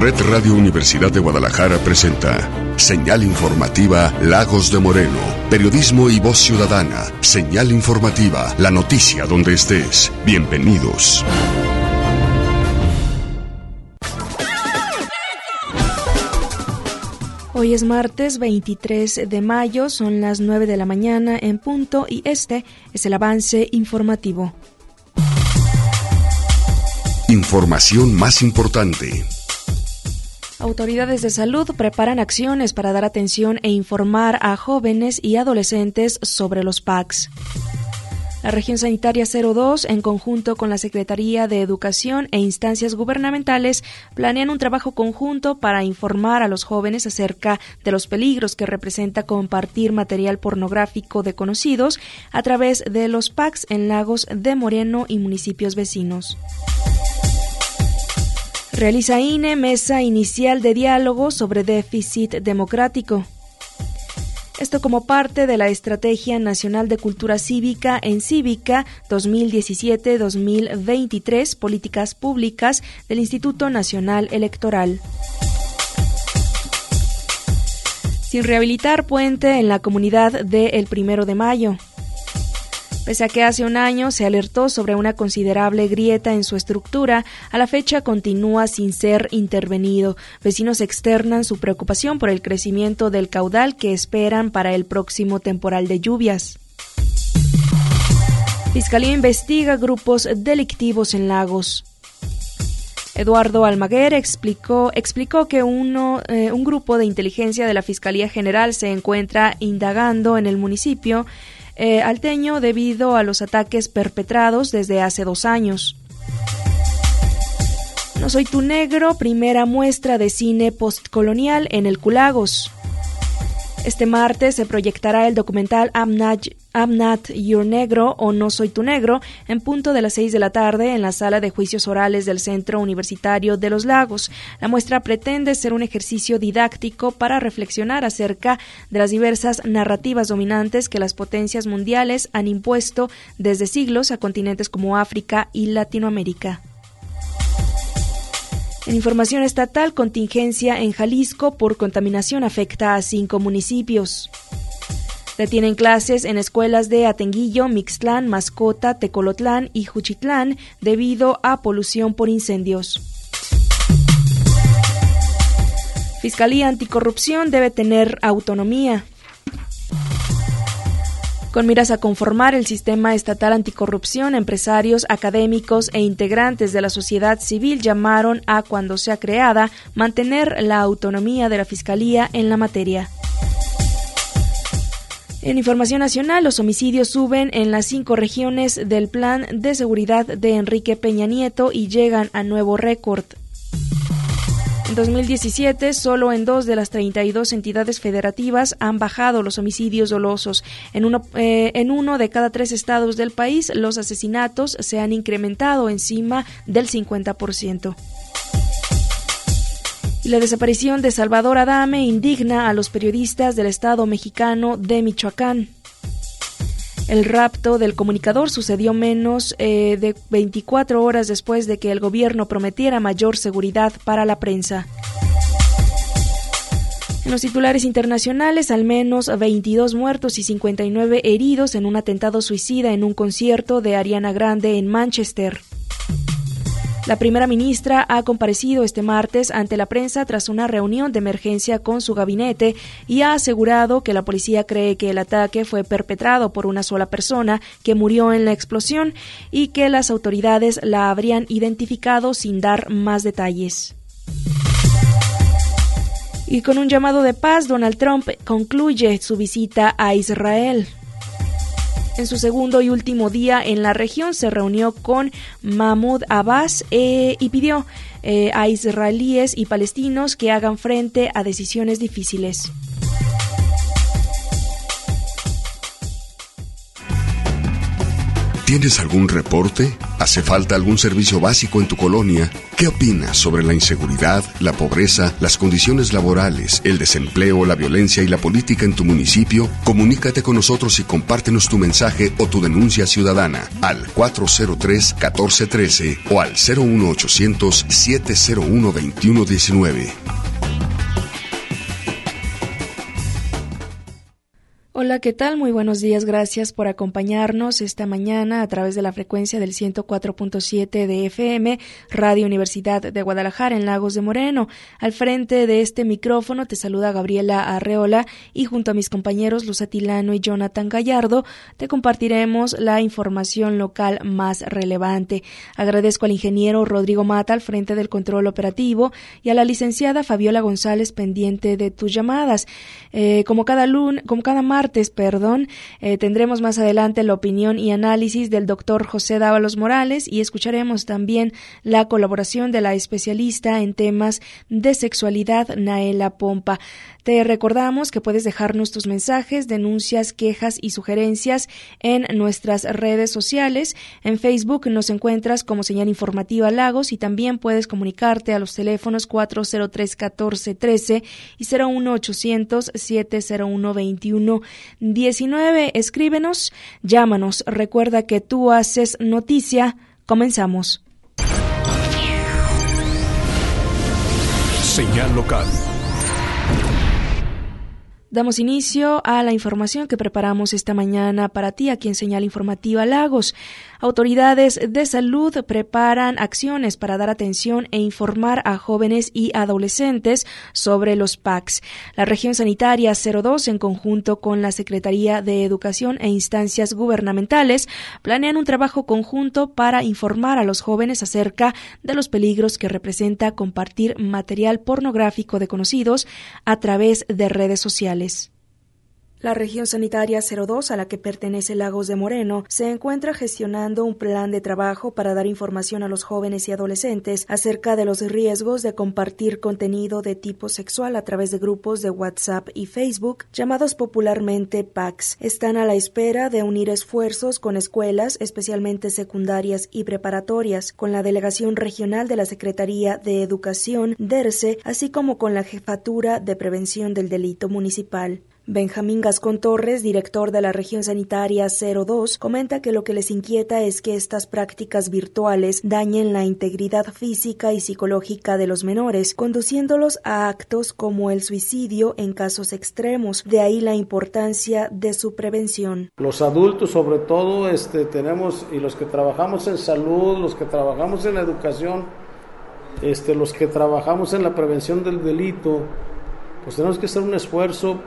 Red Radio Universidad de Guadalajara presenta Señal Informativa Lagos de Moreno. Periodismo y voz ciudadana. Señal Informativa, la noticia donde estés. Bienvenidos. Hoy es martes 23 de mayo, son las 9 de la mañana en punto y este es el avance informativo. Información más importante. Autoridades de salud preparan acciones para dar atención e informar a jóvenes y adolescentes sobre los PACs. La Región Sanitaria 02, en conjunto con la Secretaría de Educación e instancias gubernamentales, planean un trabajo conjunto para informar a los jóvenes acerca de los peligros que representa compartir material pornográfico de conocidos a través de los PACs en Lagos de Moreno y municipios vecinos. Realiza INE mesa inicial de diálogo sobre déficit democrático. Esto como parte de la Estrategia Nacional de Cultura Cívica en Cívica 2017-2023, Políticas Públicas del Instituto Nacional Electoral. Sin rehabilitar puente en la comunidad de El 1 de Mayo. Pese a que hace un año se alertó sobre una considerable grieta en su estructura, a la fecha continúa sin ser intervenido. Vecinos externan su preocupación por el crecimiento del caudal que esperan para el próximo temporal de lluvias. Fiscalía investiga grupos delictivos en Lagos. Eduardo Almaguer explicó que un grupo de inteligencia de la Fiscalía General se encuentra indagando en el municipio alteño debido a los ataques perpetrados desde hace 2 años. No soy tu negro, primera muestra de cine postcolonial en el Culagos. Este martes se proyectará el documental I'm Not Your Negro o No Soy Tu Negro en punto de las 6 de la tarde en la sala de juicios orales del Centro Universitario de los Lagos. La muestra pretende ser un ejercicio didáctico para reflexionar acerca de las diversas narrativas dominantes que las potencias mundiales han impuesto desde siglos a continentes como África y Latinoamérica. En información estatal, contingencia en Jalisco por contaminación afecta a 5 municipios. Detienen clases en escuelas de Atenguillo, Mixtlán, Mascota, Tecolotlán y Juchitlán debido a polución por incendios. Fiscalía Anticorrupción debe tener autonomía. Con miras a conformar el sistema estatal anticorrupción, empresarios, académicos e integrantes de la sociedad civil llamaron a, cuando sea creada, mantener la autonomía de la Fiscalía en la materia. En información nacional, los homicidios suben en las 5 regiones del Plan de Seguridad de Enrique Peña Nieto y llegan a nuevo récord. En 2017, solo en 2 de las 32 entidades federativas han bajado los homicidios dolosos. En uno de cada 3 estados del país, los asesinatos se han incrementado encima del 50%. Y la desaparición de Salvador Adame indigna a los periodistas del Estado mexicano de Michoacán. El rapto del comunicador sucedió menos de 24 horas después de que el gobierno prometiera mayor seguridad para la prensa. En los titulares internacionales, al menos 22 muertos y 59 heridos en un atentado suicida en un concierto de Ariana Grande en Manchester. La primera ministra ha comparecido este martes ante la prensa tras una reunión de emergencia con su gabinete y ha asegurado que la policía cree que el ataque fue perpetrado por una sola persona que murió en la explosión y que las autoridades la habrían identificado sin dar más detalles. Y con un llamado de paz, Donald Trump concluye su visita a Israel. En su segundo y último día en la región se reunió con Mahmoud Abbas y pidió a israelíes y palestinos que hagan frente a decisiones difíciles. ¿Tienes algún reporte? ¿Hace falta algún servicio básico en tu colonia? ¿Qué opinas sobre la inseguridad, la pobreza, las condiciones laborales, el desempleo, la violencia y la política en tu municipio? Comunícate con nosotros y compártenos tu mensaje o tu denuncia ciudadana al 403-1413 o al 01800-701-2119. Hola, ¿qué tal? Muy buenos días, gracias por acompañarnos esta mañana a través de la frecuencia del 104.7 de FM, Radio Universidad de Guadalajara en Lagos de Moreno. Al frente de este micrófono te saluda Gabriela Arreola y junto a mis compañeros Luz Atilano y Jonathan Gallardo te compartiremos la información local más relevante. Agradezco al ingeniero Rodrigo Mata al frente del control operativo y a la licenciada Fabiola González pendiente de tus llamadas. Como cada martes, tendremos más adelante la opinión y análisis del doctor José Dávalos Morales y escucharemos también la colaboración de la especialista en temas de sexualidad, Naela Pompa. Te recordamos que puedes dejarnos tus mensajes, denuncias, quejas y sugerencias en nuestras redes sociales. En Facebook nos encuentras como Señal Informativa Lagos y también puedes comunicarte a los teléfonos 403-1413 y 01800-701-2119. Escríbenos, llámanos. Recuerda que tú haces noticia. Comenzamos. Señal local. Damos inicio a la información que preparamos esta mañana para ti aquí en Señal Informativa Lagos. Autoridades de salud preparan acciones para dar atención e informar a jóvenes y adolescentes sobre los PACs. La región sanitaria 02, en conjunto con la Secretaría de Educación e instancias gubernamentales, planean un trabajo conjunto para informar a los jóvenes acerca de los peligros que representa compartir material pornográfico de conocidos a través de redes sociales. La región sanitaria 02, a la que pertenece Lagos de Moreno, se encuentra gestionando un plan de trabajo para dar información a los jóvenes y adolescentes acerca de los riesgos de compartir contenido de tipo sexual a través de grupos de WhatsApp y Facebook, llamados popularmente PACs. Están a la espera de unir esfuerzos con escuelas, especialmente secundarias y preparatorias, con la Delegación Regional de la Secretaría de Educación, DERCE, así como con la Jefatura de Prevención del Delito Municipal. Benjamín Gascón Torres, director de la región sanitaria 02, comenta que lo que les inquieta es que estas prácticas virtuales dañen la integridad física y psicológica de los menores, conduciéndolos a actos como el suicidio en casos extremos. De ahí la importancia de su prevención. Los adultos, sobre todo, tenemos, y los que trabajamos en salud, los que trabajamos en la educación, los que trabajamos en la prevención del delito, pues tenemos que hacer un esfuerzo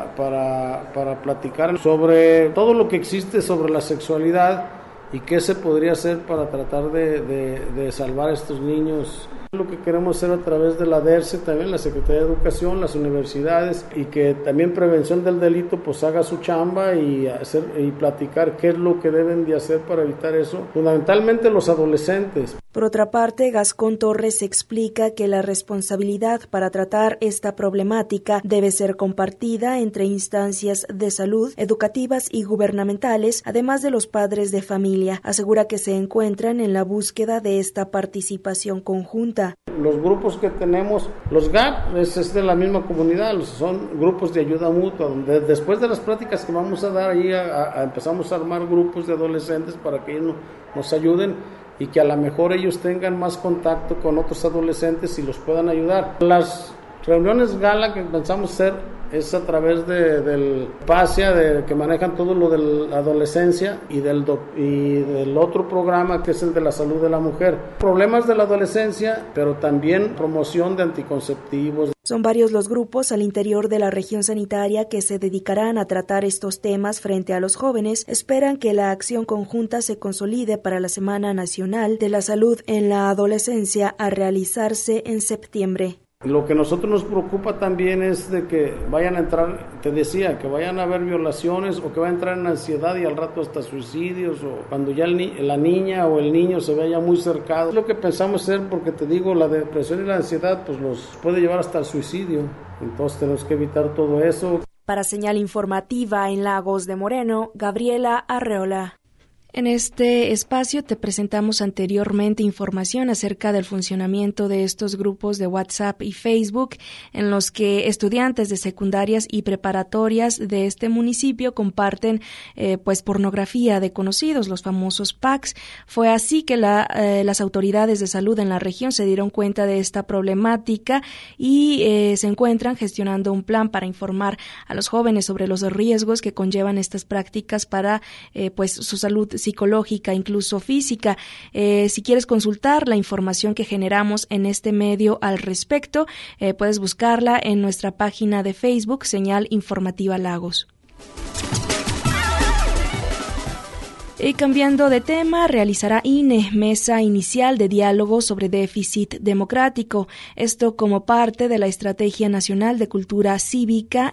para platicar sobre todo lo que existe sobre la sexualidad y qué se podría hacer para tratar de salvar a estos niños. Lo que queremos hacer a través de la DERCE, también la Secretaría de Educación, las universidades, y que también prevención del delito pues haga su chamba y platicar qué es lo que deben de hacer para evitar eso, fundamentalmente los adolescentes. Por otra parte, Gascón Torres explica que la responsabilidad para tratar esta problemática debe ser compartida entre instancias de salud, educativas y gubernamentales, además de los padres de familia. Asegura que se encuentran en la búsqueda de esta participación conjunta. Los grupos que tenemos, los GAP, es de la misma comunidad, son grupos de ayuda mutua, donde después de las pláticas que vamos a dar ahí, empezamos a armar grupos de adolescentes para que ellos nos ayuden y que a lo mejor ellos tengan más contacto con otros adolescentes y los puedan ayudar. Las reuniones gala que pensamos hacer es a través del PASIA, que manejan todo lo de la adolescencia y del otro programa que es el de la salud de la mujer. Problemas de la adolescencia, pero también promoción de anticonceptivos. Son varios los grupos al interior de la región sanitaria que se dedicarán a tratar estos temas frente a los jóvenes. Esperan que la acción conjunta se consolide para la Semana Nacional de la Salud en la Adolescencia a realizarse en septiembre. Lo que a nosotros nos preocupa también es de que vayan a entrar, te decía, que vayan a haber violaciones o que vayan a entrar en ansiedad y al rato hasta suicidios, o cuando ya la niña o el niño se vea muy cercado. Es lo que pensamos hacer, porque te digo, la depresión y la ansiedad pues los puede llevar hasta el suicidio, entonces tenemos que evitar todo eso. Para Señal Informativa en Lagos de Moreno, Gabriela Arreola. En este espacio te presentamos anteriormente información acerca del funcionamiento de estos grupos de WhatsApp y Facebook en los que estudiantes de secundarias y preparatorias de este municipio comparten pues pornografía de conocidos, los famosos packs. Fue así que las autoridades de salud en la región se dieron cuenta de esta problemática y se encuentran gestionando un plan para informar a los jóvenes sobre los riesgos que conllevan estas prácticas para pues su salud psicológica, incluso física. Si quieres consultar la información que generamos en este medio al respecto, puedes buscarla en nuestra página de Facebook, Señal Informativa Lagos. Y cambiando de tema, realizará INE mesa inicial de diálogo sobre déficit democrático. Esto como parte de la Estrategia Nacional de Cultura Cívica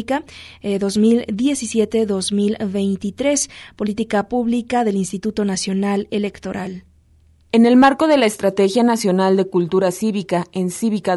2017-2023, política pública del Instituto Nacional Electoral. En el marco de la Estrategia Nacional de Cultura Cívica, en Cívica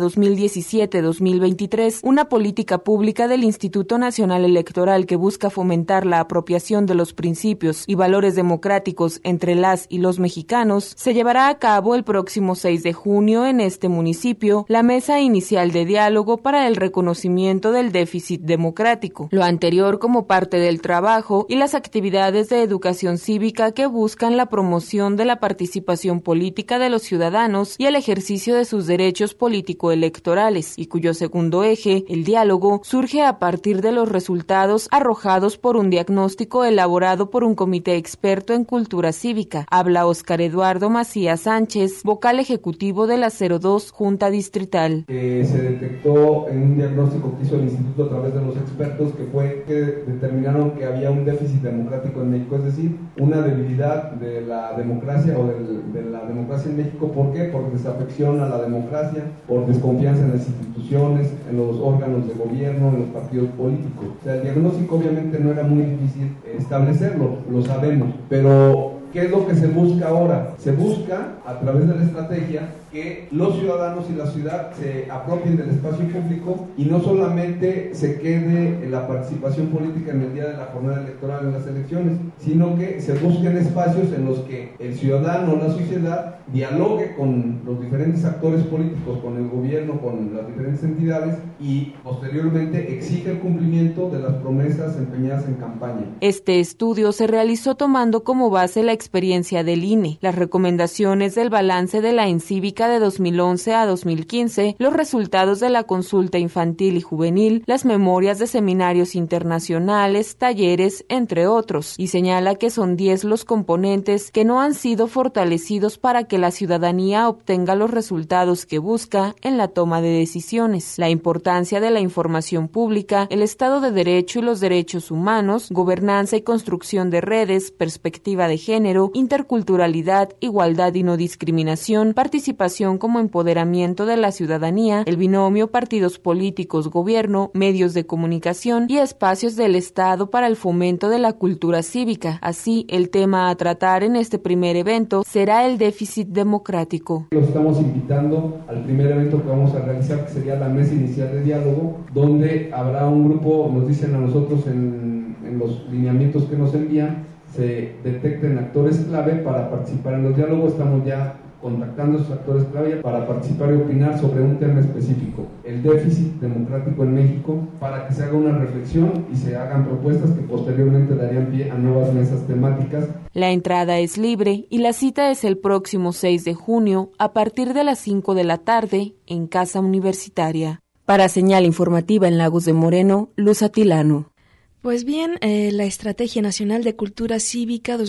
2017-2023, una política pública del Instituto Nacional Electoral que busca fomentar la apropiación de los principios y valores democráticos entre las y los mexicanos, se llevará a cabo el próximo 6 de junio en este municipio la mesa inicial de diálogo para el reconocimiento del déficit democrático. Lo anterior como parte del trabajo y las actividades de educación cívica que buscan la promoción de la participación política de los ciudadanos y el ejercicio de sus derechos político-electorales, y cuyo segundo eje, el diálogo, surge a partir de los resultados arrojados por un diagnóstico elaborado por un comité experto en cultura cívica. Habla Óscar Eduardo Macías Sánchez, vocal ejecutivo de la 02 Junta Distrital. Se detectó en un diagnóstico que hizo el instituto a través de los expertos que determinaron que había un déficit democrático en México, es decir, una debilidad de la democracia o de la democracia en México. ¿Por qué? Por desafección a la democracia, por desconfianza en las instituciones, en los órganos de gobierno, en los partidos políticos. O sea, el diagnóstico obviamente no era muy difícil establecerlo, lo sabemos, pero ¿qué es lo que se busca ahora? Se busca, a través de la estrategia, que los ciudadanos y la ciudad se apropien del espacio público y no solamente se quede en la participación política en el día de la jornada electoral en las elecciones, sino que se busquen espacios en los que el ciudadano o la sociedad dialogue con los diferentes actores políticos, con el gobierno, con las diferentes entidades y posteriormente exige el cumplimiento de las promesas empeñadas en campaña. Este estudio se realizó tomando como base la experiencia del INE, las recomendaciones del balance de la Encívica de 2011 a 2015, los resultados de la consulta infantil y juvenil, las memorias de seminarios internacionales, talleres, entre otros, y señala que son 10 los componentes que no han sido fortalecidos para que la ciudadanía obtenga los resultados que busca en la toma de decisiones: la importancia de la información pública, el Estado de Derecho y los derechos humanos, gobernanza y construcción de redes, perspectiva de género, interculturalidad, igualdad y no discriminación, participación como empoderamiento de la ciudadanía, el binomio partidos políticos, gobierno, medios de comunicación y espacios del Estado para el fomento de la cultura cívica. Así, el tema a tratar en este primer evento será el déficit democrático. Los estamos invitando al primer evento que vamos a realizar, que sería la mesa inicial de diálogo, donde habrá un grupo, nos dicen a nosotros en los lineamientos que nos envían, se detecten actores clave para participar en los diálogos. Estamos ya contactando a esos actores clave para participar y opinar sobre un tema específico, el déficit democrático en México, para que se haga una reflexión y se hagan propuestas que posteriormente darían pie a nuevas mesas temáticas. La entrada es libre y la cita es el próximo 6 de junio a partir de las 5 de la tarde en Casa Universitaria. Para Señal Informativa en Lagos de Moreno, Luz Atilano. Pues bien, la Estrategia Nacional de Cultura Cívica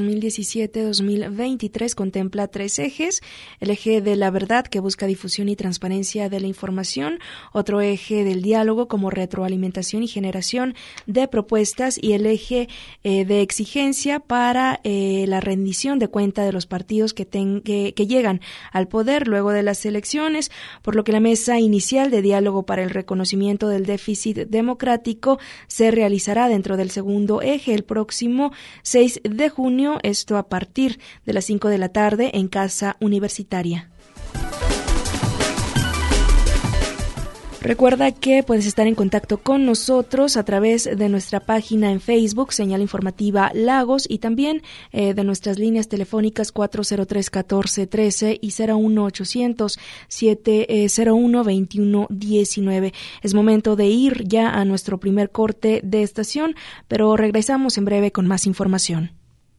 2017-2023 contempla 3 ejes: el eje de la verdad, que busca difusión y transparencia de la información; otro eje del diálogo, como retroalimentación y generación de propuestas; y el eje de exigencia para la rendición de cuenta de los partidos que llegan al poder luego de las elecciones, por lo que la mesa inicial de diálogo para el reconocimiento del déficit democrático se realizará dentro del segundo eje el próximo 6 de junio, esto a partir de las 5 de la tarde en Casa Universitaria. Recuerda que puedes estar en contacto con nosotros a través de nuestra página en Facebook, Señal Informativa Lagos, y también de nuestras líneas telefónicas 403-1413 y 01800-701-2119. Es momento de ir ya a nuestro primer corte de estación, pero regresamos en breve con más información.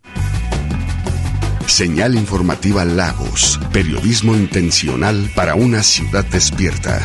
Señal Informativa Lagos, periodismo intencional para una ciudad despierta.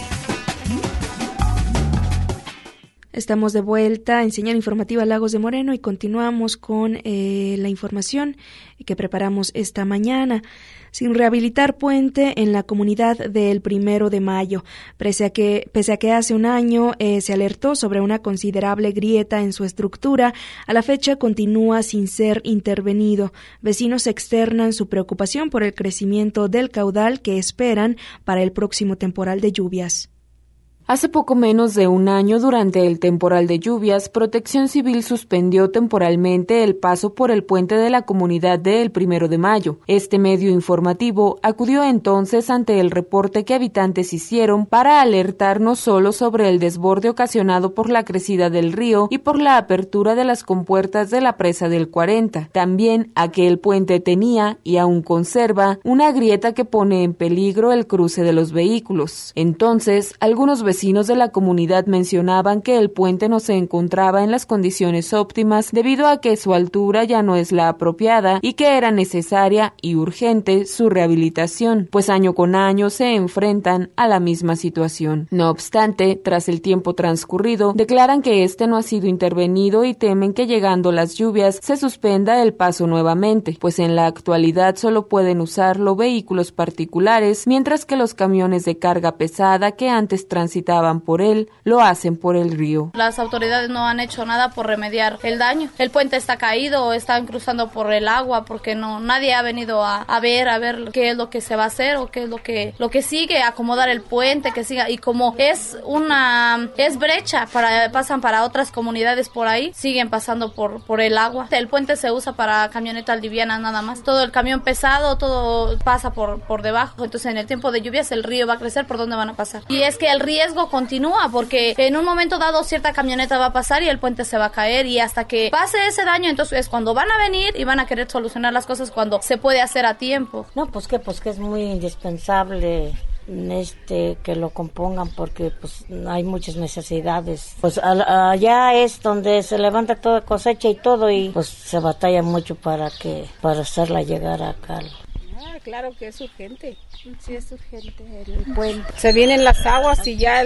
Estamos de vuelta en Señal Informativa Lagos de Moreno y continuamos con la información que preparamos esta mañana. Sin rehabilitar puente en la comunidad del 1 de Mayo, pese a que hace un año se alertó sobre una considerable grieta en su estructura, a la fecha continúa sin ser intervenido. Vecinos externan su preocupación por el crecimiento del caudal que esperan para el próximo temporal de lluvias. Hace poco menos de un año, durante el temporal de lluvias, Protección Civil suspendió temporalmente el paso por el puente de la comunidad del 1 de Mayo. Este medio informativo acudió entonces ante el reporte que habitantes hicieron para alertar no solo sobre el desborde ocasionado por la crecida del río y por la apertura de las compuertas de la presa del 40, también a que el puente tenía y aún conserva una grieta que pone en peligro el cruce de los vehículos. Entonces, algunos vecinos de la comunidad mencionaban que el puente no se encontraba en las condiciones óptimas debido a que su altura ya no es la apropiada y que era necesaria y urgente su rehabilitación, pues año con año se enfrentan a la misma situación. No obstante, tras el tiempo transcurrido, declaran que este no ha sido intervenido y temen que llegando las lluvias se suspenda el paso nuevamente, pues en la actualidad solo pueden usarlo vehículos particulares, mientras que los camiones de carga pesada que antes transitaban por él, lo hacen por el río. Las autoridades no han hecho nada por remediar el daño. El puente está caído, están cruzando por el agua porque nadie ha venido a ver qué es lo que se va a hacer o qué es lo que sigue, acomodar el puente, que siga. Y como es brecha, pasan para otras comunidades por ahí, siguen pasando por el agua. El puente se usa para camionetas livianas nada más. Todo el camión pesado, todo pasa por debajo. Entonces en el tiempo de lluvias el río va a crecer por donde van a pasar. Y es que el riesgo continúa porque en un momento dado cierta camioneta va a pasar y el puente se va a caer, y hasta que pase ese daño entonces es cuando van a venir y van a querer solucionar las cosas cuando se puede hacer a tiempo. No, pues que es muy indispensable que lo compongan porque pues hay muchas necesidades. Pues allá es donde se levanta toda cosecha y todo, y pues se batalla mucho para hacerla llegar acá. Claro que es urgente. Sí, es urgente el puente. Se vienen las aguas y ya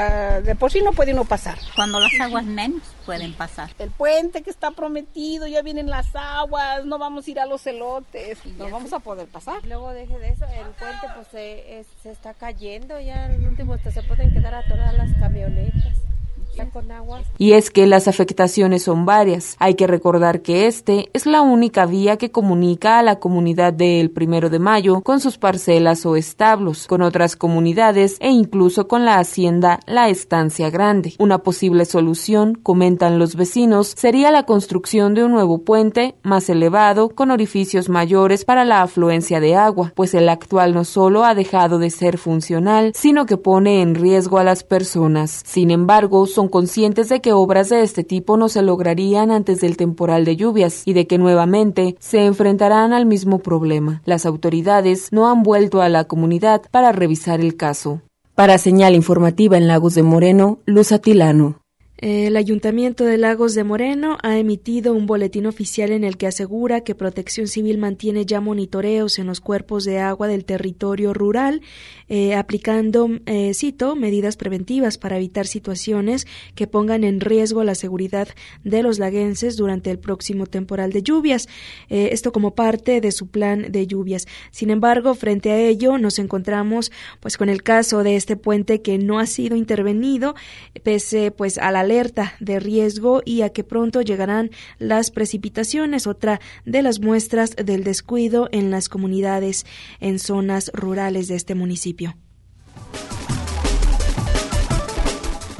de por sí no puede uno pasar. Cuando las aguas menos pueden pasar. El puente que está prometido, ya vienen las aguas, no vamos a ir a los elotes, no vamos a poder pasar. Luego deje de eso, el puente pues se está cayendo, ya al último se pueden quedar atoradas las camionetas. Con agua. Y es que las afectaciones son varias. Hay que recordar que este es la única vía que comunica a la comunidad del 1 de Mayo con sus parcelas o establos, con otras comunidades e incluso con la hacienda La Estancia Grande. Una posible solución, comentan los vecinos, sería la construcción de un nuevo puente más elevado con orificios mayores para la afluencia de agua, pues el actual no solo ha dejado de ser funcional, sino que pone en riesgo a las personas. Sin embargo, son conscientes de que obras de este tipo no se lograrían antes del temporal de lluvias y de que nuevamente se enfrentarán al mismo problema. Las autoridades no han vuelto a la comunidad para revisar el caso. Para Señal Informativa en Lagos de Moreno, Luz Atilano. El Ayuntamiento de Lagos de Moreno ha emitido un boletín oficial en el que asegura que Protección Civil mantiene ya monitoreos en los cuerpos de agua del territorio rural, aplicando, cito, medidas preventivas para evitar situaciones que pongan en riesgo la seguridad de los laguenses durante el próximo temporal de lluvias, esto como parte de su plan de lluvias. Sin embargo, frente a ello nos encontramos pues con el caso de este puente que no ha sido intervenido, pese pues a la alerta de riesgo y a que pronto llegarán las precipitaciones, otra de las muestras del descuido en las comunidades en zonas rurales de este municipio.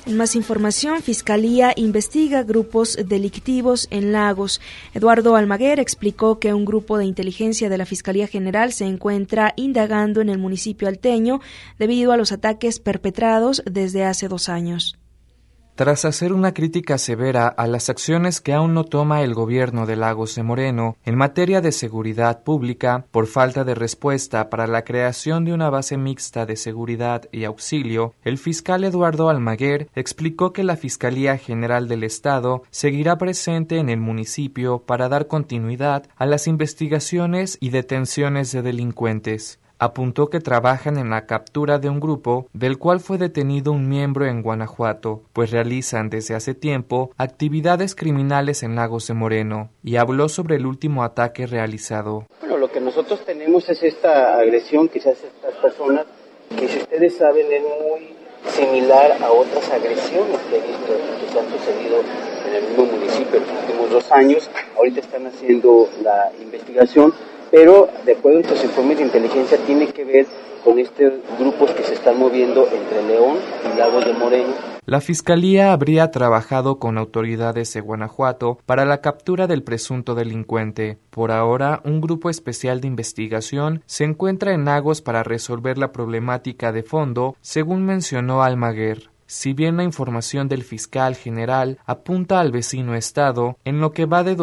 En más información, Fiscalía investiga grupos delictivos en Lagos. Eduardo Almaguer explicó que un grupo de inteligencia de la Fiscalía General se encuentra indagando en el municipio alteño debido a los ataques perpetrados desde hace 2 años. Tras hacer una crítica severa a las acciones que aún no toma el gobierno de Lagos de Moreno en materia de seguridad pública por falta de respuesta para la creación de una base mixta de seguridad y auxilio, el fiscal Eduardo Almaguer explicó que la Fiscalía General del Estado seguirá presente en el municipio para dar continuidad a las investigaciones y detenciones de delincuentes. Apuntó que trabajan en la captura de un grupo del cual fue detenido un miembro en Guanajuato, pues realizan desde hace tiempo actividades criminales en Lagos de Moreno, y habló sobre el último ataque realizado. Bueno, lo que nosotros tenemos es esta agresión que se hace a estas personas, que si ustedes saben es muy similar a otras agresiones que se han sucedido en el mismo municipio en los últimos 2 años. Ahorita están haciendo la investigación, pero de acuerdo a estos informes de inteligencia tiene que ver con estos grupos que se están moviendo entre León y Lagos de Moreno. La Fiscalía habría trabajado con autoridades de Guanajuato para la captura del presunto delincuente. Por ahora, un grupo especial de investigación se encuentra en Lagos para resolver la problemática de fondo, según mencionó Almaguer. Si bien la información del fiscal general apunta al vecino estado, en lo que va de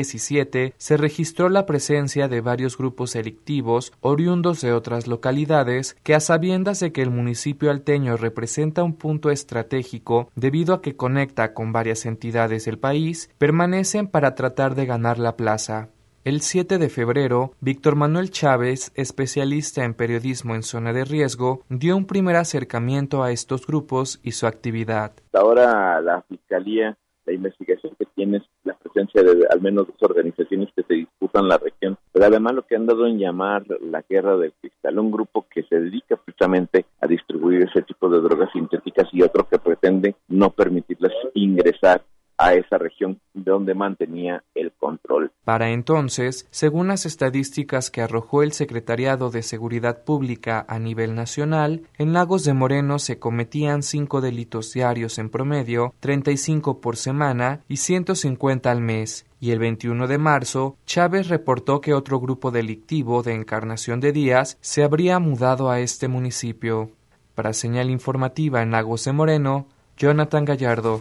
2017 se registró la presencia de varios grupos delictivos oriundos de otras localidades que, a sabiendas de que el municipio alteño representa un punto estratégico debido a que conecta con varias entidades del país, permanecen para tratar de ganar la plaza. El 7 de febrero, Víctor Manuel Chávez, especialista en periodismo en zona de riesgo, dio un primer acercamiento a estos grupos y su actividad. Ahora la Fiscalía, la investigación que tiene es la presencia de al menos 2 organizaciones que se disputan en la región, pero además lo que han dado en llamar la guerra del cristal, un grupo que se dedica precisamente a distribuir ese tipo de drogas sintéticas y otro que pretende no permitirles ingresar a esa región donde mantenía el control. Para entonces, según las estadísticas que arrojó el Secretariado de Seguridad Pública a nivel nacional, en Lagos de Moreno se cometían 5 delitos diarios en promedio, 35 por semana y 150 al mes. Y el 21 de marzo, Chávez reportó que otro grupo delictivo de Encarnación de Díaz se habría mudado a este municipio. Para Señal Informativa en Lagos de Moreno, Jonathan Gallardo.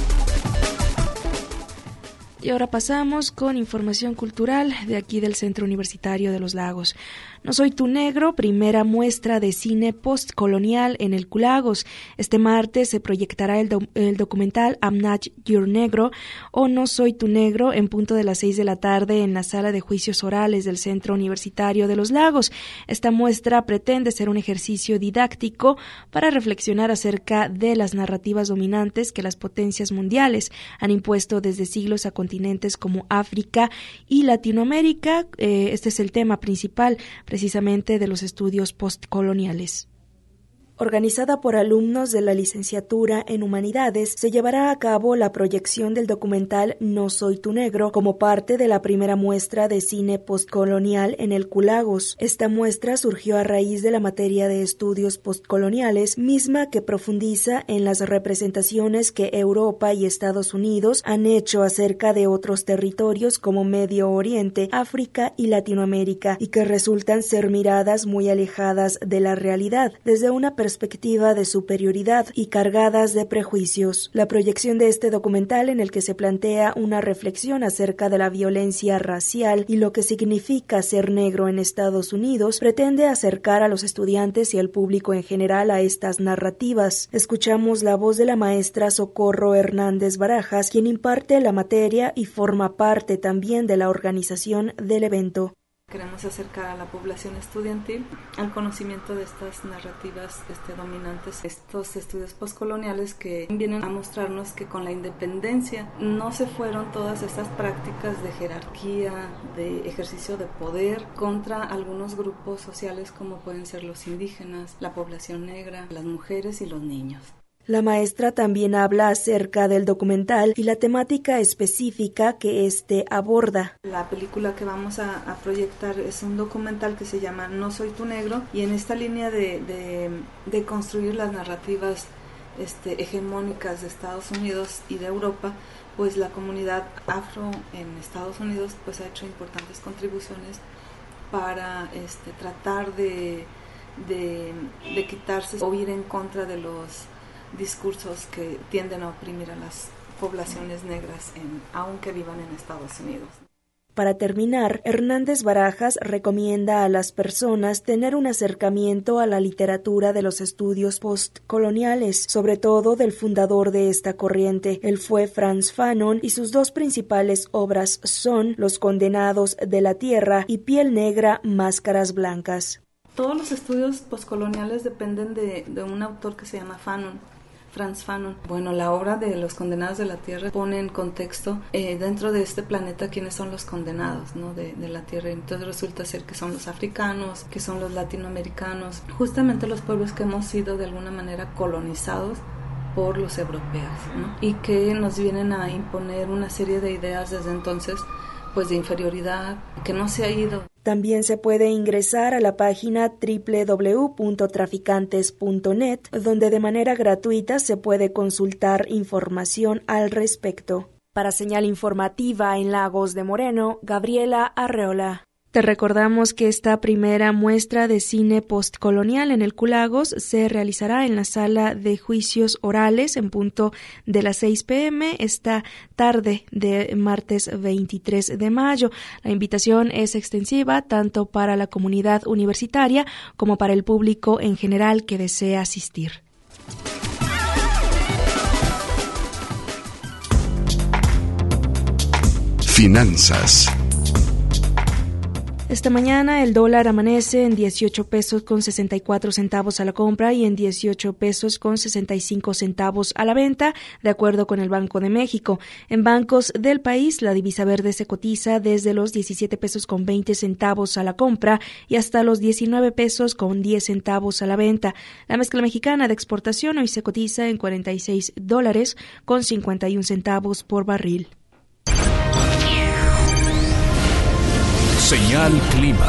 Y ahora pasamos con información cultural de aquí del Centro Universitario de los Lagos. No soy tu negro, primera muestra de cine postcolonial en el Culagos. Este martes se proyectará el documental I'm Not Your Negro o No Soy Tu Negro en punto de las 6 de la tarde en la sala de juicios orales del Centro Universitario de los Lagos. Esta muestra pretende ser un ejercicio didáctico para reflexionar acerca de las narrativas dominantes que las potencias mundiales han impuesto desde siglos a continentes como África y Latinoamérica. Este es el tema principal precisamente de los estudios postcoloniales. Organizada por alumnos de la licenciatura en Humanidades, se llevará a cabo la proyección del documental No Soy Tu Negro como parte de la primera muestra de cine postcolonial en el Culagos. Esta muestra surgió a raíz de la materia de estudios postcoloniales, misma que profundiza en las representaciones que Europa y Estados Unidos han hecho acerca de otros territorios como Medio Oriente, África y Latinoamérica, y que resultan ser miradas muy alejadas de la realidad, desde una perspectiva de superioridad y cargadas de prejuicios. La proyección de este documental, en el que se plantea una reflexión acerca de la violencia racial y lo que significa ser negro en Estados Unidos, pretende acercar a los estudiantes y al público en general a estas narrativas. Escuchamos la voz de la maestra Socorro Hernández Barajas, quien imparte la materia y forma parte también de la organización del evento. Queremos acercar a la población estudiantil al conocimiento de estas narrativas dominantes, estos estudios postcoloniales que vienen a mostrarnos que con la independencia no se fueron todas estas prácticas de jerarquía, de ejercicio de poder contra algunos grupos sociales como pueden ser los indígenas, la población negra, las mujeres y los niños. La maestra también habla acerca del documental y la temática específica que éste aborda. La película que vamos a proyectar es un documental que se llama No Soy Tu Negro, y en esta línea de construir las narrativas hegemónicas de Estados Unidos y de Europa, pues la comunidad afro en Estados Unidos pues ha hecho importantes contribuciones para tratar de quitarse o ir en contra de los discursos que tienden a oprimir a las poblaciones negras aunque vivan en Estados Unidos. Para terminar, Hernández Barajas recomienda a las personas tener un acercamiento a la literatura de los estudios postcoloniales, sobre todo del fundador de esta corriente. Él fue Frantz Fanon y sus dos principales obras son Los condenados de la tierra y Piel negra, máscaras blancas. Todos los estudios postcoloniales dependen de un autor que se llama Frantz Fanon. Bueno, la obra de Los condenados de la tierra pone en contexto dentro de este planeta quiénes son los condenados, ¿no? de la tierra. Entonces resulta ser que son los africanos, que son los latinoamericanos, justamente los pueblos que hemos sido de alguna manera colonizados por los europeos, ¿no? Y que nos vienen a imponer una serie de ideas desde entonces, pues de inferioridad, que no se ha ido. También se puede ingresar a la página www.traficantes.net, donde de manera gratuita se puede consultar información al respecto. Para Señal Informativa en Lagos de Moreno, Gabriela Arreola. Te recordamos que esta primera muestra de cine postcolonial en el Culagos se realizará en la sala de juicios orales en punto de las 6 p.m. esta tarde de martes 23 de mayo. La invitación es extensiva tanto para la comunidad universitaria como para el público en general que desea asistir. Finanzas. Esta mañana el dólar amanece en 18 pesos con 64 centavos a la compra y en 18 pesos con 65 centavos a la venta, de acuerdo con el Banco de México. En bancos del país, la divisa verde se cotiza desde los 17 pesos con 20 centavos a la compra y hasta los 19 pesos con 10 centavos a la venta. La mezcla mexicana de exportación hoy se cotiza en $46 con 51 centavos por barril. Señal Clima.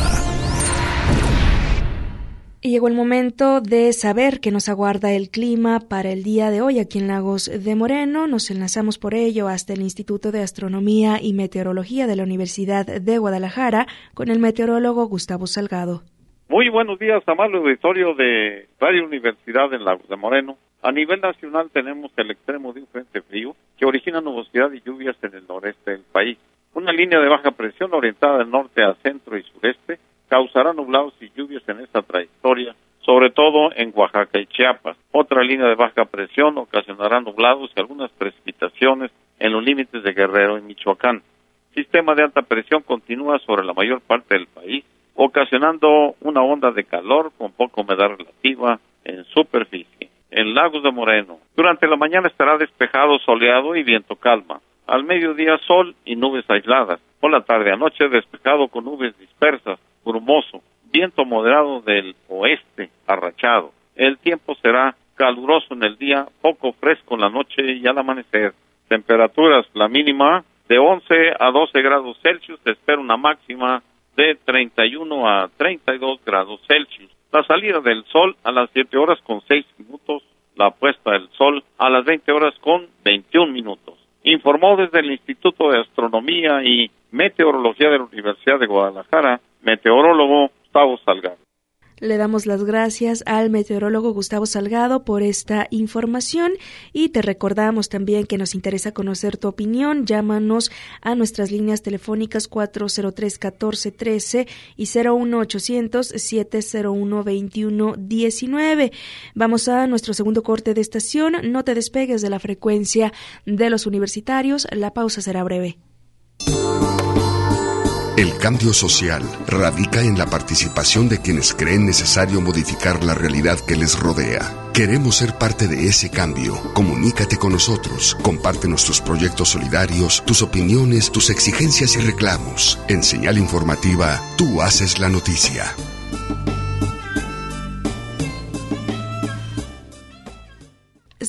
Y llegó el momento de saber qué nos aguarda el clima para el día de hoy aquí en Lagos de Moreno. Nos enlazamos por ello hasta el Instituto de Astronomía y Meteorología de la Universidad de Guadalajara con el meteorólogo Gustavo Salgado. Muy buenos días, amable auditorio de Radio Universidad en Lagos de Moreno. A nivel nacional tenemos el extremo de un frente frío que origina nubosidad y lluvias en el noreste del país. Una línea de baja presión orientada del norte a centro y sureste causará nublados y lluvias en esta trayectoria, sobre todo en Oaxaca y Chiapas. Otra línea de baja presión ocasionará nublados y algunas precipitaciones en los límites de Guerrero y Michoacán. Sistema de alta presión continúa sobre la mayor parte del país, ocasionando una onda de calor con poca humedad relativa en superficie. En Lagos de Moreno, durante la mañana estará despejado, soleado y viento calma. Al mediodía sol y nubes aisladas. Por la tarde anoche despejado con nubes dispersas, brumoso, viento moderado del oeste, arrachado. El tiempo será caluroso en el día, poco fresco en la noche y al amanecer. Temperaturas, la mínima de 11 a 12 grados Celsius, se espera una máxima de 31 a 32 grados Celsius. La salida del sol a las 7 horas con 6 minutos, la puesta del sol a las 20 horas con 21 minutos. Informó desde el Instituto de Astronomía y Meteorología de la Universidad de Guadalajara, meteorólogo Gustavo Salgado. Le damos las gracias al meteorólogo Gustavo Salgado por esta información y te recordamos también que nos interesa conocer tu opinión. Llámanos a nuestras líneas telefónicas 403-1413 y 01800-701-2119. Vamos a nuestro segundo corte de estación. No te despegues de la frecuencia de los universitarios. La pausa será breve. El cambio social radica en la participación de quienes creen necesario modificar la realidad que les rodea. Queremos ser parte de ese cambio. Comunícate con nosotros. Compártenos tus proyectos solidarios, tus opiniones, tus exigencias y reclamos. En Señal Informativa, tú haces la noticia.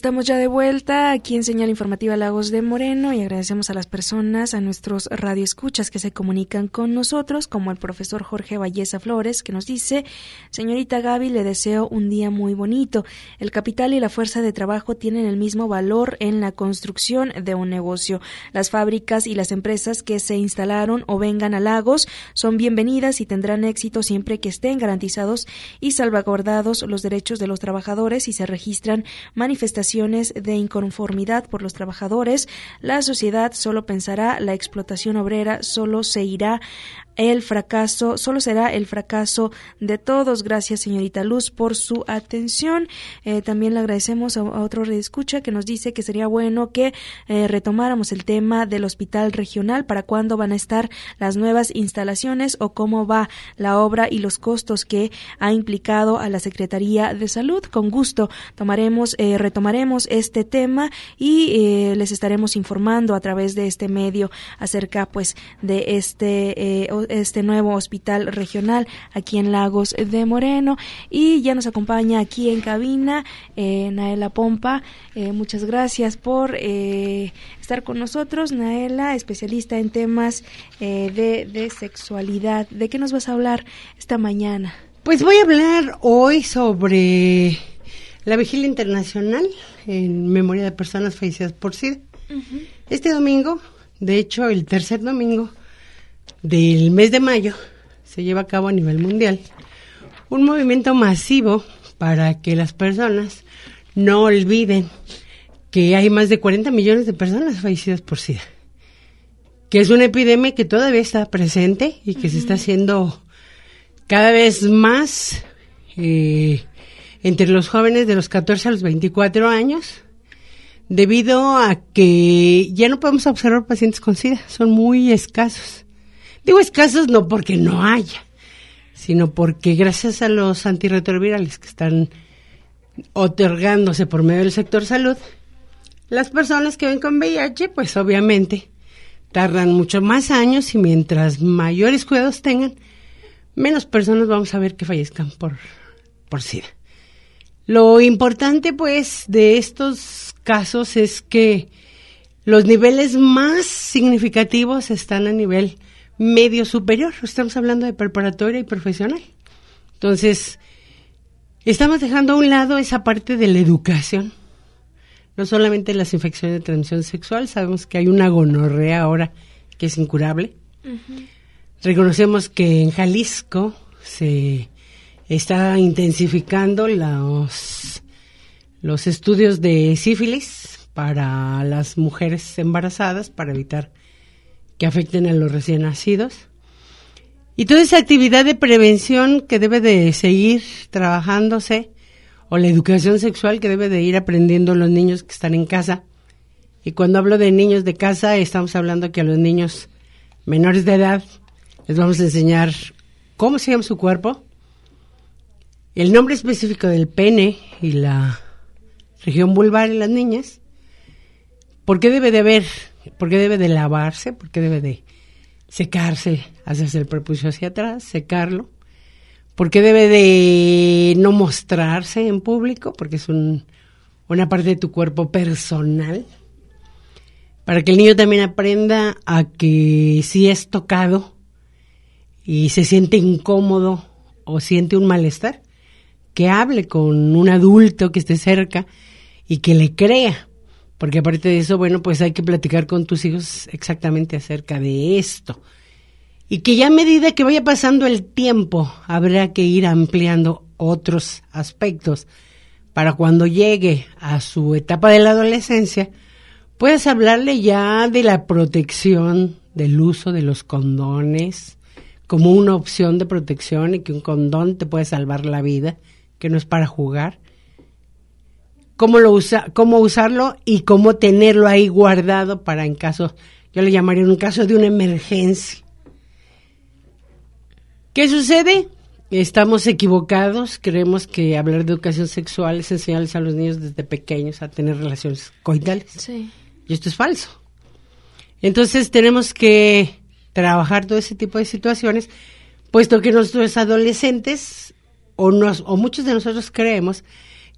Estamos ya de vuelta aquí en Señal Informativa Lagos de Moreno y agradecemos a las personas, a nuestros radioescuchas que se comunican con nosotros, como el profesor Jorge Valleza Flores, que nos dice: señorita Gaby, le deseo un día muy bonito. El capital y la fuerza de trabajo tienen el mismo valor en la construcción de un negocio. Las fábricas y las empresas que se instalaron o vengan a Lagos son bienvenidas y tendrán éxito siempre que estén garantizados y salvaguardados los derechos de los trabajadores y se registran manifestaciones de inconformidad por los trabajadores. La sociedad solo pensará la explotación obrera, solo será el fracaso de todos. Gracias, señorita Luz, por su atención. También le agradecemos a otro redescucha que nos dice que sería bueno que retomáramos el tema del hospital regional, para cuándo van a estar las nuevas instalaciones o cómo va la obra y los costos que ha implicado a la Secretaría de Salud. Con gusto retomaremos este tema y les estaremos informando a través de este medio acerca pues de este nuevo hospital regional aquí en Lagos de Moreno. Y ya nos acompaña aquí en cabina Naela Pompa. Muchas gracias por estar con nosotros, Naela, especialista en temas de sexualidad. ¿De qué nos vas a hablar esta mañana? Pues voy a hablar hoy sobre la Vigilia Internacional en memoria de personas fallecidas por SIDA. Uh-huh. Este domingo, de hecho el tercer domingo del mes de mayo, se lleva a cabo a nivel mundial un movimiento masivo para que las personas no olviden que hay más de 40 millones de personas fallecidas por SIDA, que es una epidemia que todavía está presente y que se está haciendo cada vez más entre los jóvenes de los 14 a los 24 años, debido a que ya no podemos observar pacientes con SIDA, son muy escasos. Digo escasos no porque no haya, sino porque gracias a los antirretrovirales que están otorgándose por medio del sector salud, las personas que ven con VIH, pues obviamente tardan mucho más años y mientras mayores cuidados tengan, menos personas vamos a ver que fallezcan por SIDA. Lo importante, pues, de estos casos es que los niveles más significativos están a nivel medio superior. Estamos hablando de preparatoria y profesional. Entonces, estamos dejando a un lado esa parte de la educación. No solamente las infecciones de transmisión sexual, sabemos que hay una gonorrea ahora que es incurable. Uh-huh. Reconocemos que en Jalisco se está intensificando los estudios de sífilis para las mujeres embarazadas para evitar que afecten a los recién nacidos. Y toda esa actividad de prevención que debe de seguir trabajándose, o la educación sexual que debe de ir aprendiendo los niños que están en casa. Y cuando hablo de niños de casa, estamos hablando que a los niños menores de edad les vamos a enseñar cómo se llama su cuerpo, el nombre específico del pene y la región vulvar en las niñas, por qué debe de lavarse, por qué debe de secarse, hacerse el prepucio hacia atrás, secarlo, por qué debe de no mostrarse en público, porque es una parte de tu cuerpo personal, para que el niño también aprenda a que si es tocado y se siente incómodo o siente un malestar, que hable con un adulto que esté cerca y que le crea, porque aparte de eso, bueno, pues hay que platicar con tus hijos exactamente acerca de esto, y que ya a medida que vaya pasando el tiempo, habrá que ir ampliando otros aspectos, para cuando llegue a su etapa de la adolescencia, puedas hablarle ya de la protección, del uso de los condones, como una opción de protección, y que un condón te puede salvar la vida, que no es para jugar, cómo usarlo y cómo tenerlo ahí guardado para en caso, yo le llamaría un caso de una emergencia. ¿Qué sucede? Estamos equivocados, creemos que hablar de educación sexual es enseñarles a los niños desde pequeños a tener relaciones coitales. Sí. Y esto es falso. Entonces tenemos que trabajar todo ese tipo de situaciones, puesto que nuestros adolescentes o muchos de nosotros creemos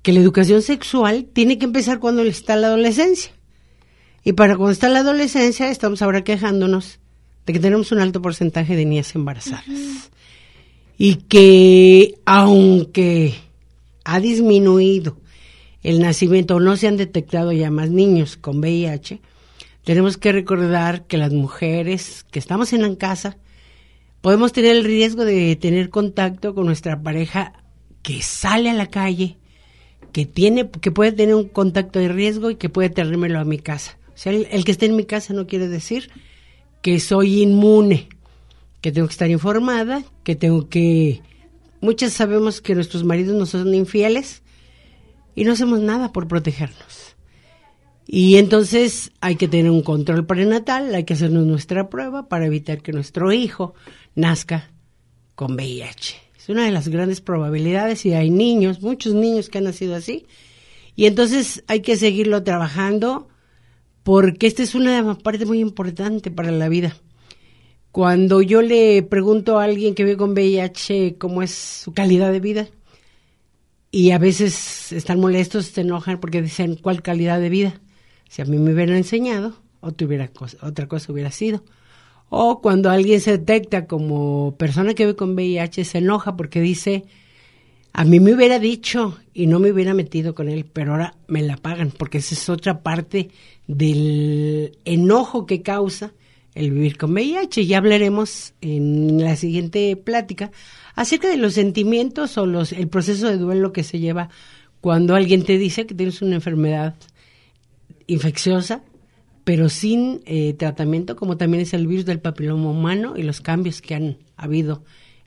que la educación sexual tiene que empezar cuando está la adolescencia. Y para cuando está la adolescencia estamos ahora quejándonos de que tenemos un alto porcentaje de niñas embarazadas. Y que aunque ha disminuido el nacimiento o no se han detectado ya más niños con VIH, tenemos que recordar que las mujeres que estamos en la casa podemos tener el riesgo de tener contacto con nuestra pareja que sale a la calle, que puede tener un contacto de riesgo y que puede traérmelo a mi casa. O sea, el que esté en mi casa no quiere decir que soy inmune, que tengo que estar informada, muchas sabemos que nuestros maridos nos son infieles y no hacemos nada por protegernos. Y entonces hay que tener un control prenatal, hay que hacernos nuestra prueba para evitar que nuestro hijo nazca con VIH. Es una de las grandes probabilidades y hay niños, muchos niños que han nacido así. Y entonces hay que seguirlo trabajando porque esta es una parte muy importante para la vida. Cuando yo le pregunto a alguien que vive con VIH cómo es su calidad de vida, y a veces están molestos, se enojan porque dicen, ¿cuál calidad de vida? Si a mí me hubieran enseñado, otra cosa hubiera sido. O cuando alguien se detecta como persona que vive con VIH, se enoja porque dice, a mí me hubiera dicho y no me hubiera metido con él, pero ahora me la pagan, porque esa es otra parte del enojo que causa el vivir con VIH. Ya hablaremos en la siguiente plática acerca de los sentimientos o el proceso de duelo que se lleva cuando alguien te dice que tienes una enfermedad infecciosa, pero sin tratamiento, como también es el virus del papiloma humano y los cambios que han habido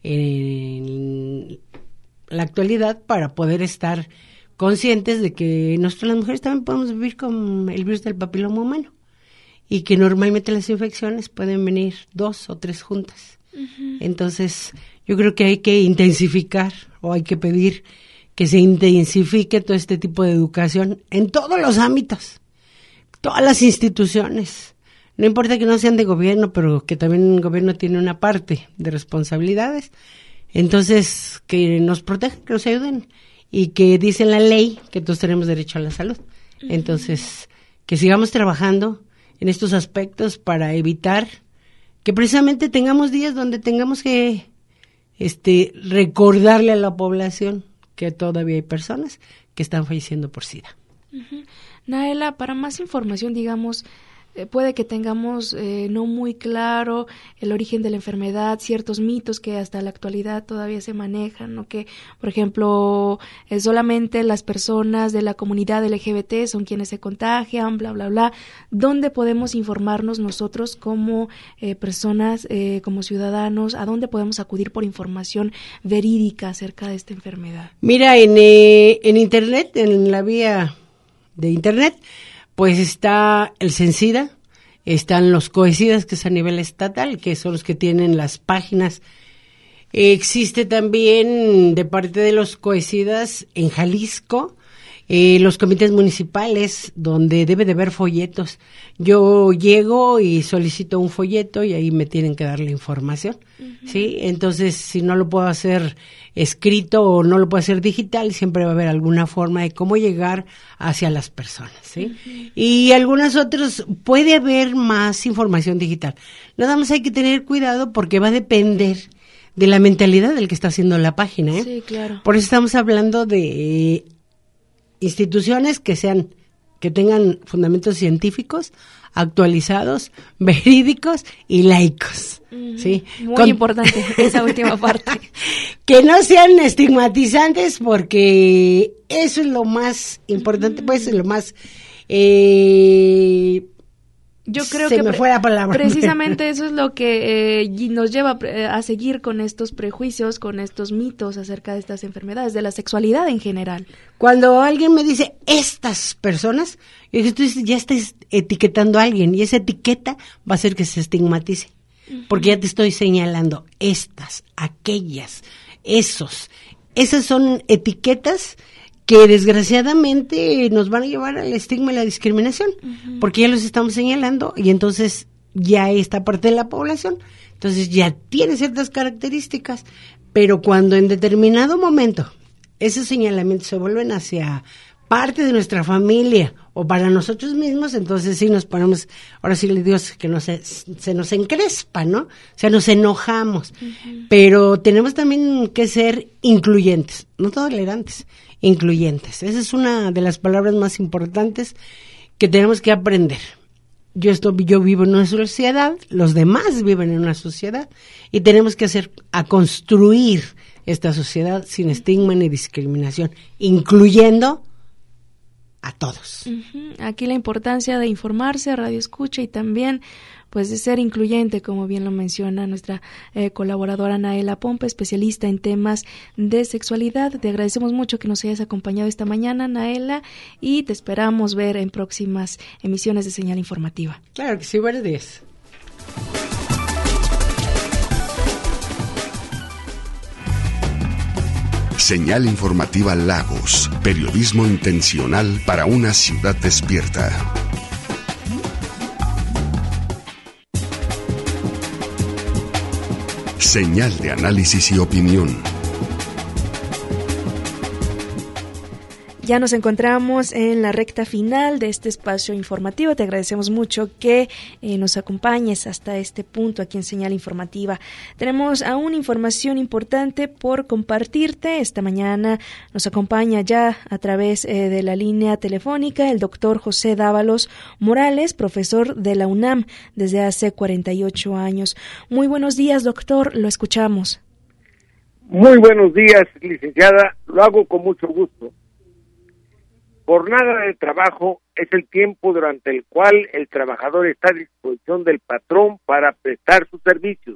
en la actualidad para poder estar conscientes de que nosotros las mujeres también podemos vivir con el virus del papiloma humano y que normalmente las infecciones pueden venir 2 o 3 juntas. Entonces, yo creo que hay que intensificar o hay que pedir que se intensifique todo este tipo de educación en todos los ámbitos, todas las instituciones. No importa que no sean de gobierno, pero que también el gobierno tiene una parte de responsabilidades. Entonces, que nos protejan, que nos ayuden y que dice la ley que todos tenemos derecho a la salud. Entonces, que sigamos trabajando en estos aspectos para evitar que precisamente tengamos días donde tengamos que recordarle a la población que todavía hay personas que están falleciendo por SIDA. Naela, para más información, digamos, puede que tengamos no muy claro el origen de la enfermedad, ciertos mitos que hasta la actualidad todavía se manejan, ¿no? Que, por ejemplo, solamente las personas de la comunidad LGBT son quienes se contagian, bla, bla, bla. ¿Dónde podemos informarnos nosotros como personas, como ciudadanos? ¿A dónde podemos acudir por información verídica acerca de esta enfermedad? Mira, en Internet, en la vía de Internet, pues está el CENSIDA, están los COESIDAS, que es a nivel estatal, que son los que tienen las páginas. Existe también de parte de los COESIDAS en Jalisco, los comités municipales, donde debe de haber folletos. Yo llego y solicito un folleto y ahí me tienen que dar la información, ¿sí? Entonces, si no lo puedo hacer escrito o no lo puedo hacer digital, siempre va a haber alguna forma de cómo llegar hacia las personas, ¿sí? Y algunas otras, puede haber más información digital. Nada más hay que tener cuidado porque va a depender de la mentalidad del que está haciendo la página, ¿eh? Sí, claro. Por eso estamos hablando de instituciones que tengan fundamentos científicos, actualizados, verídicos y laicos, ¿sí? Muy importante esa última parte. Que no sean estigmatizantes, porque eso es lo más importante, pues lo más yo creo se que me fue la palabra. Precisamente eso es lo que nos lleva a seguir con estos prejuicios, con estos mitos acerca de estas enfermedades, de la sexualidad en general. Cuando alguien me dice estas personas, yo digo, tú ya estás etiquetando a alguien y esa etiqueta va a hacer que se estigmatice, porque ya te estoy señalando estas, aquellas, esos. Esas son etiquetas que desgraciadamente nos van a llevar al estigma y la discriminación, porque ya los estamos señalando y entonces ya esta parte de la población, entonces ya tiene ciertas características, pero cuando en determinado momento esos señalamientos se vuelven hacia parte de nuestra familia o para nosotros mismos, entonces sí nos ponemos, ahora sí le digo que se nos encrespa, ¿no? O sea, nos enojamos, pero tenemos también que ser incluyentes, no tolerantes, incluyentes. Esa es una de las palabras más importantes que tenemos que aprender. Yo vivo en una sociedad, los demás viven en una sociedad y tenemos que construir esta sociedad sin estigma ni discriminación, incluyendo a todos. Aquí la importancia de informarse, radio escucha y también pues de ser incluyente, como bien lo menciona nuestra colaboradora Naela Pompa, especialista en temas de sexualidad. Te agradecemos mucho que nos hayas acompañado esta mañana, Naela, y te esperamos ver en próximas emisiones de Señal Informativa. Claro que sí, buenos días. Señal Informativa Lagos, periodismo intencional para una ciudad despierta. Señal de análisis y opinión. Ya nos encontramos en la recta final de este espacio informativo. Te agradecemos mucho que nos acompañes hasta este punto aquí en Señal Informativa. Tenemos aún información importante por compartirte. Esta mañana nos acompaña ya a través de la línea telefónica el doctor José Dávalos Morales, profesor de la UNAM desde hace 48 años. Muy buenos días, doctor. Lo escuchamos. Muy buenos días, licenciada. Lo hago con mucho gusto. Jornada de trabajo es el tiempo durante el cual el trabajador está a disposición del patrón para prestar sus servicios.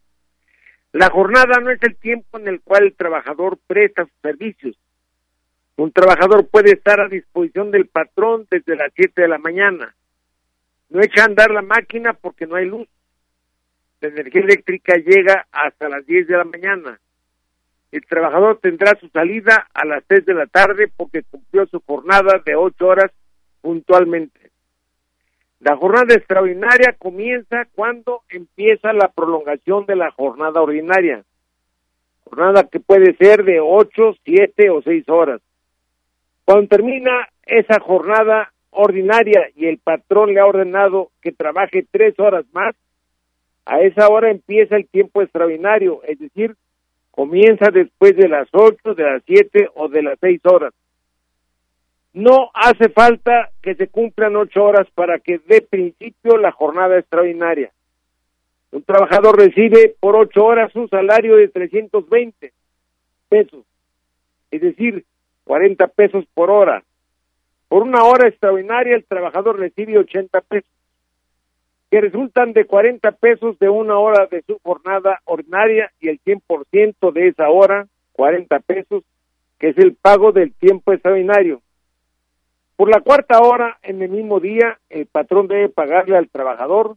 La jornada no es el tiempo en el cual el trabajador presta sus servicios. Un trabajador puede estar a disposición del patrón desde las 7 de la mañana. No echa a andar la máquina porque no hay luz. La energía eléctrica llega hasta las 10 de la mañana. El trabajador tendrá su salida a las 3 de la tarde porque cumplió su jornada de 8 horas puntualmente. La jornada extraordinaria comienza cuando empieza la prolongación de la jornada ordinaria. Jornada que puede ser de 8, 7 o 6 horas. Cuando termina esa jornada ordinaria y el patrón le ha ordenado que trabaje 3 horas más, a esa hora empieza el tiempo extraordinario, es decir, comienza después de las 8, de las 7 o de las 6 horas. No hace falta que se cumplan 8 horas para que dé principio la jornada extraordinaria. Un trabajador recibe por 8 horas un salario de 320 pesos, es decir, 40 pesos por hora. Por una hora extraordinaria el trabajador recibe 80 pesos, que resultan de 40 pesos de una hora de su jornada ordinaria y el 100% de esa hora, 40 pesos, que es el pago del tiempo extraordinario. Por la cuarta hora, en el mismo día, el patrón debe pagarle al trabajador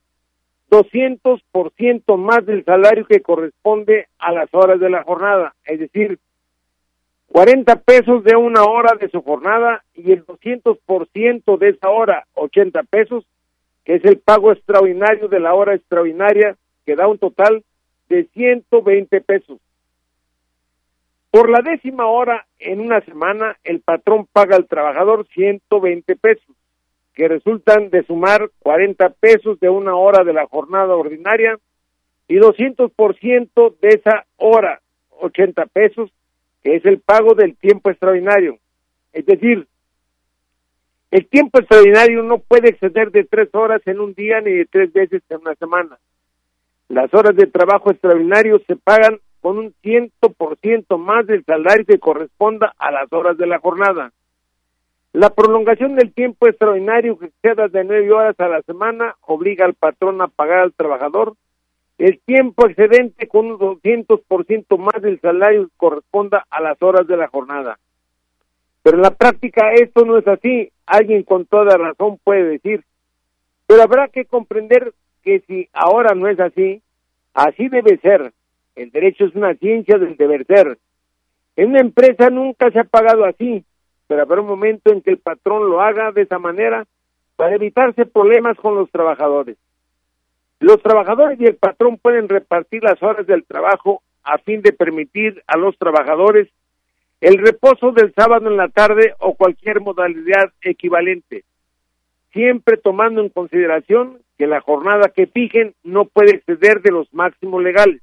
200% más del salario que corresponde a las horas de la jornada, es decir, 40 pesos de una hora de su jornada y el 200% de esa hora, 80 pesos, que es el pago extraordinario de la hora extraordinaria, que da un total de 120 pesos. Por la 10ª hora en una semana, el patrón paga al trabajador 120 pesos, que resultan de sumar 40 pesos de una hora de la jornada ordinaria y 200% de esa hora, 80 pesos, que es el pago del tiempo extraordinario. Es decir, el tiempo extraordinario no puede exceder de 3 horas en un día ni de 3 veces en una semana. Las horas de trabajo extraordinario se pagan con un 100% más del salario que corresponda a las horas de la jornada. La prolongación del tiempo extraordinario que exceda de 9 horas a la semana obliga al patrón a pagar al trabajador el tiempo excedente con un 200% más del salario que corresponda a las horas de la jornada. Pero en la práctica esto no es así. Alguien con toda razón puede decir, pero habrá que comprender que si ahora no es así, así debe ser. El derecho es una ciencia del deber ser. En una empresa nunca se ha pagado así, pero habrá un momento en que el patrón lo haga de esa manera para evitarse problemas con los trabajadores. Los trabajadores y el patrón pueden repartir las horas del trabajo a fin de permitir a los trabajadores el reposo del sábado en la tarde o cualquier modalidad equivalente, siempre tomando en consideración que la jornada que fijen no puede exceder de los máximos legales.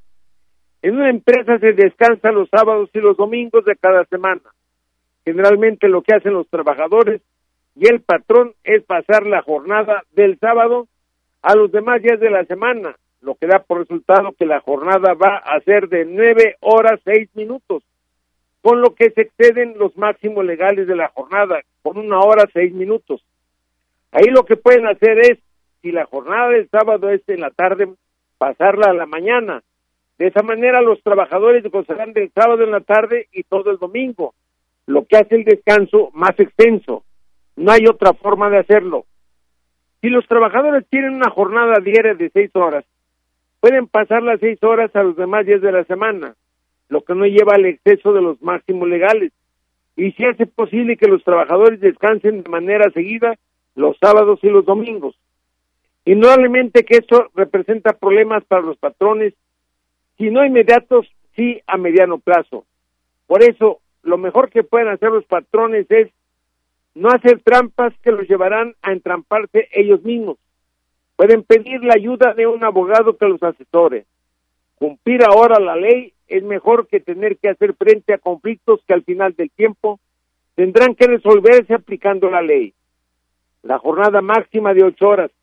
En una empresa se descansa los sábados y los domingos de cada semana. Generalmente lo que hacen los trabajadores y el patrón es pasar la jornada del sábado a los demás días de la semana, lo que da por resultado que la jornada va a ser de 9 horas 6 minutos, con lo que se exceden los máximos legales de la jornada, con 1 hora 6 minutos. Ahí lo que pueden hacer es, si la jornada del sábado es en la tarde, pasarla a la mañana. De esa manera los trabajadores gozarán del sábado en la tarde y todo el domingo, lo que hace el descanso más extenso. No hay otra forma de hacerlo. Si los trabajadores tienen una jornada diaria de 6 horas, pueden pasar las 6 horas a los demás días de la semana, lo que no lleva al exceso de los máximos legales. Y si hace posible que los trabajadores descansen de manera seguida los sábados y los domingos. Indudablemente que esto representa problemas para los patrones, si no inmediatos, sí a mediano plazo. Por eso, lo mejor que pueden hacer los patrones es no hacer trampas que los llevarán a entramparse ellos mismos. Pueden pedir la ayuda de un abogado que los asesore. Cumplir ahora la ley es mejor que tener que hacer frente a conflictos que al final del tiempo tendrán que resolverse aplicando la ley. La jornada máxima de 8 horas,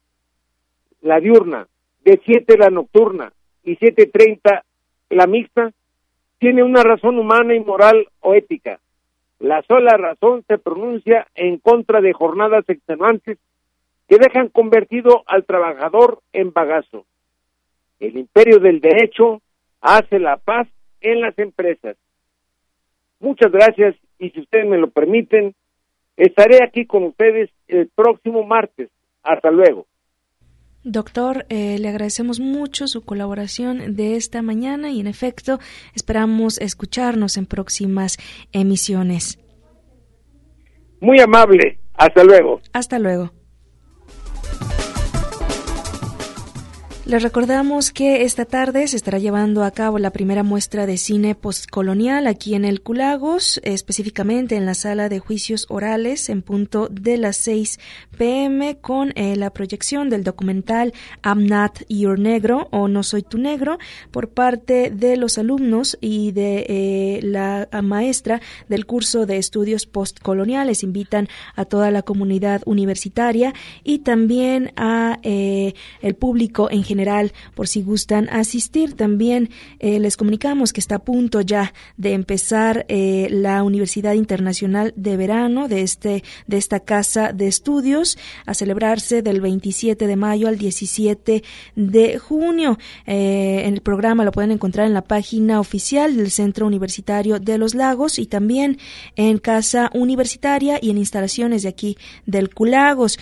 la diurna, de 7 la nocturna y 7:30 la mixta, tiene una razón humana y moral o ética. La sola razón se pronuncia en contra de jornadas extenuantes que dejan convertido al trabajador en bagazo. El imperio del derecho hace la paz en las empresas. Muchas gracias, y si ustedes me lo permiten, estaré aquí con ustedes el próximo martes. Hasta luego. Doctor, le agradecemos mucho su colaboración de esta mañana y en efecto esperamos escucharnos en próximas emisiones. Muy amable. Hasta luego. Hasta luego. Les recordamos que esta tarde se estará llevando a cabo la primera muestra de cine postcolonial aquí en el Culagos, específicamente en la sala de juicios orales en punto de las 6 p.m. con la proyección del documental I'm Not Your Negro o No Soy Tu Negro por parte de los alumnos y de la maestra del curso de estudios postcoloniales. Invitan a toda la comunidad universitaria y también a el público en general por si gustan asistir. También les comunicamos que está a punto ya de empezar la Universidad Internacional de Verano de esta casa de estudios a celebrarse del 27 de mayo al 17 de junio. En el programa lo pueden encontrar en la página oficial del Centro Universitario de los Lagos y también en Casa Universitaria y en instalaciones de aquí del Culagos.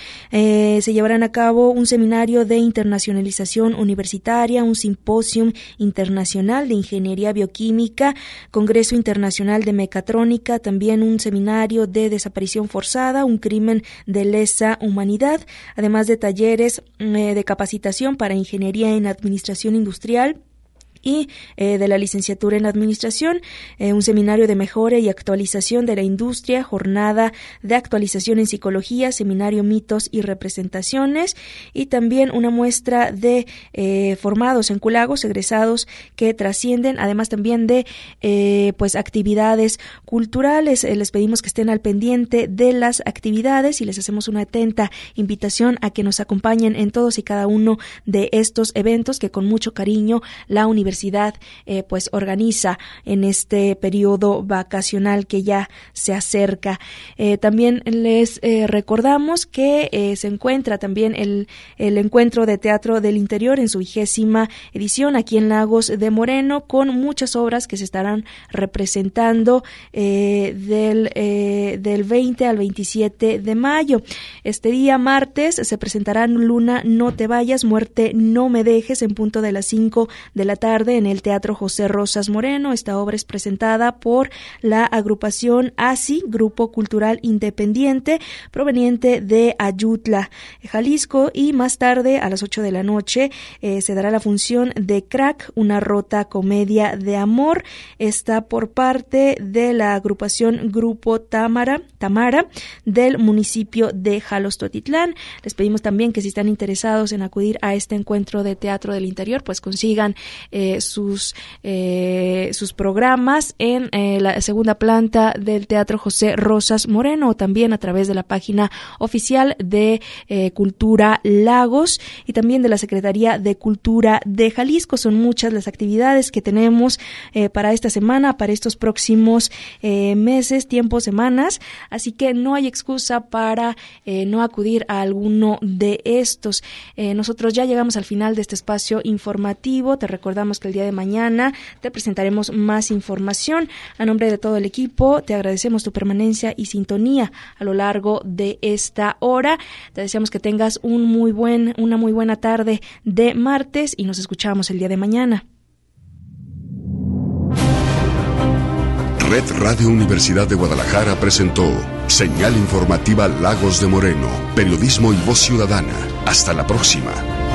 Se llevarán a cabo un seminario de internacionalización universitaria, un simposium internacional de ingeniería bioquímica, congreso internacional de mecatrónica, también un seminario de desaparición forzada, un crimen de lesa humanidad, además de talleres de capacitación para ingeniería en administración industrial y de la licenciatura en administración, un seminario de mejora y actualización de la industria, jornada de actualización en psicología, seminario mitos y representaciones y también una muestra de formados en Culagos, egresados que trascienden, además también de pues actividades culturales. Les pedimos que estén al pendiente de las actividades y les hacemos una atenta invitación a que nos acompañen en todos y cada uno de estos eventos que con mucho cariño la universidad pues organiza en este periodo vacacional que ya se acerca. También les recordamos que se encuentra también el Encuentro de Teatro del Interior en su 20ª edición aquí en Lagos de Moreno, con muchas obras que se estarán representando del 20 al 27 de mayo. Este día martes se presentarán Luna, No Te Vayas, Muerte, No Me Dejes en punto de las 5 de la tarde tarde en el Teatro José Rosas Moreno. Esta obra es presentada por la agrupación ASI, Grupo Cultural Independiente, proveniente de Ayutla, Jalisco, y más tarde a las 8 de la noche se dará la función de Crack, una rota comedia de amor. Está por parte de la agrupación Grupo Tamara del municipio de Jalostotitlán. Les pedimos también que si están interesados en acudir a este encuentro de teatro del interior, pues consigan sus programas en la segunda planta del Teatro José Rosas Moreno, o también a través de la página oficial de Cultura Lagos y también de la Secretaría de Cultura de Jalisco. Son muchas las actividades que tenemos para esta semana, para estos próximos meses, tiempos, semanas, así que no hay excusa para no acudir a alguno de estos. Nosotros ya llegamos al final de este espacio informativo. Te recordamos que el día de mañana te presentaremos más información. A nombre de todo el equipo, te agradecemos tu permanencia y sintonía a lo largo de esta hora. Te deseamos que tengas una muy buena tarde de martes y nos escuchamos el día de mañana. Red Radio Universidad de Guadalajara presentó Señal Informativa Lagos de Moreno, periodismo y voz ciudadana. Hasta la próxima.